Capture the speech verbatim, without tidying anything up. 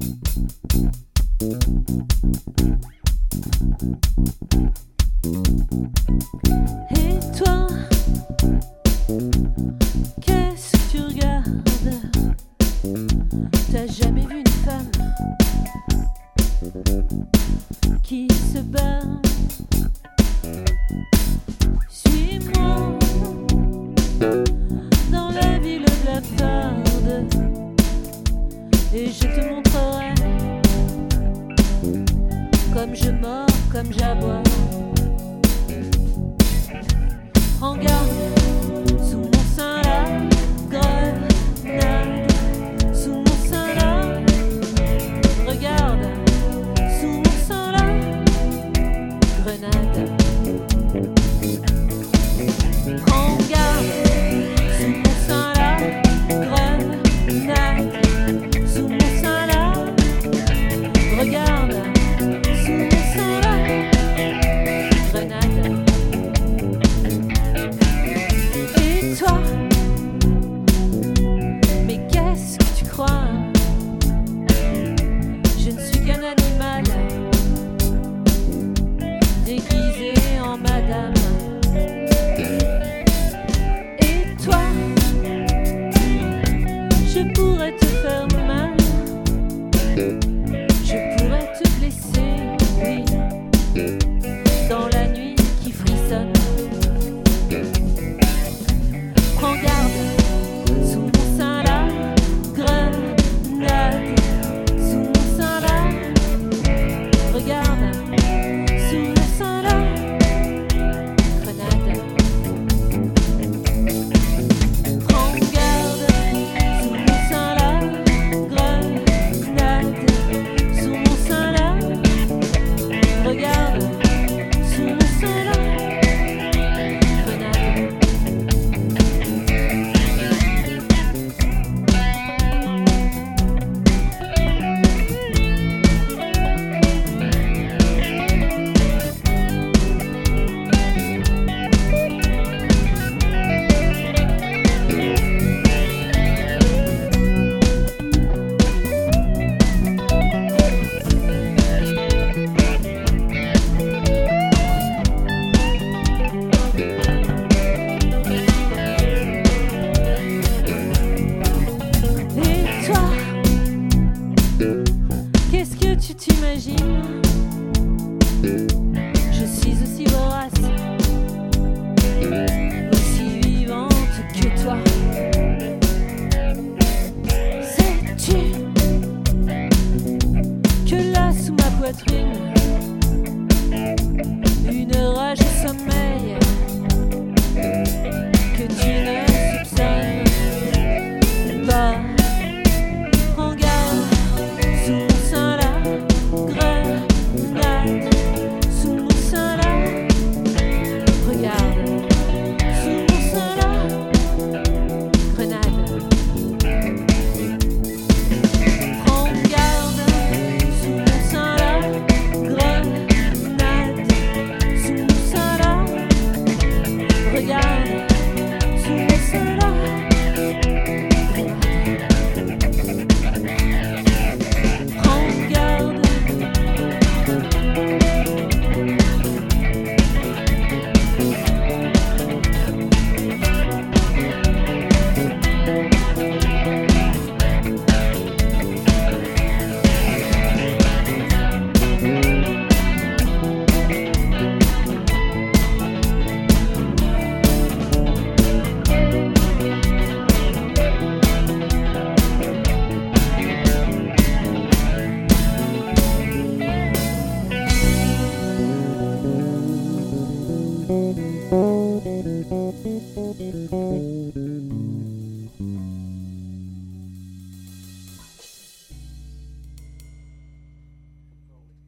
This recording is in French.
Et toi, qu'est-ce que tu regardes? T'as jamais vu une femme qui se bat? Suis-moi dans la ville blafarde et je te montrerai comme je mords, comme j'aboie. Prends garde, sous mon sein la grenade, sous mon sein la, regarde, sous mon sein la grenade. Prends garde, sous mon sein la grenade, sous mon sein la, regarde, sous mon sein la grenade. Et toi, mais qu'est-ce que tu crois? Je ne suis qu'un animal déguisé en madame. Et toi, je pourrais te faire mal, je pourrais te blesser, oui, dans la nuit qui frissonne. Prends garde, sous mon sein la grenade, sous mon sein la, regarde, sous le sein la grenade. Prends garde, sous mon sein la grenade, sous mon sein la, regarde, sous mon sein la grenade. Et toi, qu'est-ce que tu t'imagines? Je suis aussi vorace, aussi vivante que toi. Sais-tu que là sous ma poitrine, une rage sommeille que tu ne soupçonnes pas? Prends garde, sous mon sein la grenade, sous mon sein la, regarde, sous mon sein la grenade. Prends garde, sous mon sein la grenade, sous mon sein la, regarde, sous mon sein la prends garde. Thank you.